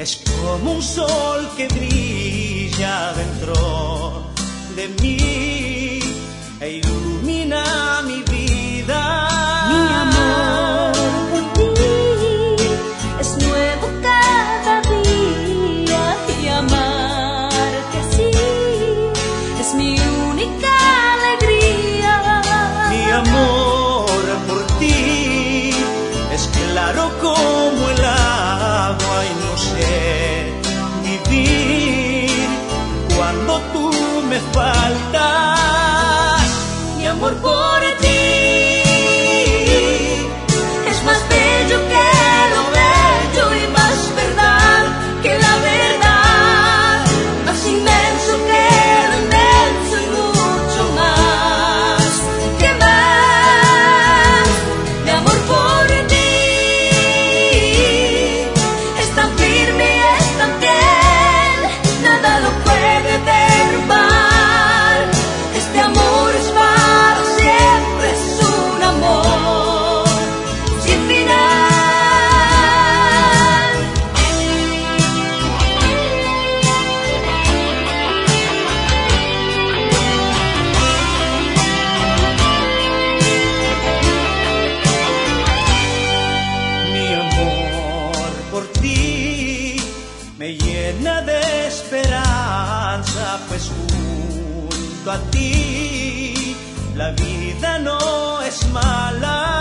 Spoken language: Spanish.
Es como un sol que brilla dentro de mí e ilumina mi vida. Mi amor por ti es nuevo cada día y amarte así es mi única alegría. Mi amor por ti es claro como el agua y no sé vivir cuando tú me faltas. Mi amor por ti es más bello que lo bello y más verdad que la verdad, más inmenso que lo inmenso y mucho más que más. Mi amor por ti es tan firme y es tan fiel, nada lo puede derrumbar. Este amor es para siempre, es un amor sin final. Mi amor por ti me llena de esperanza, pues junto a ti la vida no es mala.